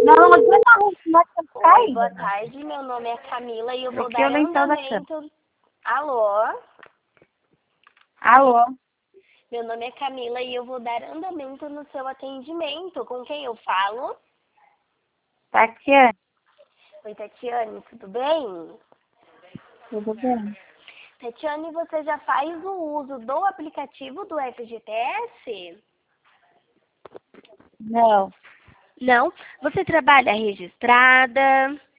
Não, boa tarde, como é que você tá Oi, aí? boa tarde. Meu nome é Camila e eu vou Troquei o dar lençol da cama. andamento. Alô? Alô? Meu nome é Camila e eu vou dar andamento no seu atendimento. Com quem eu falo? Tatiana, Oi, Tatiane, tudo bem? tudo bem? Tatiane, você já faz o uso do aplicativo do FGTS? Não, Não. Você trabalha registrada?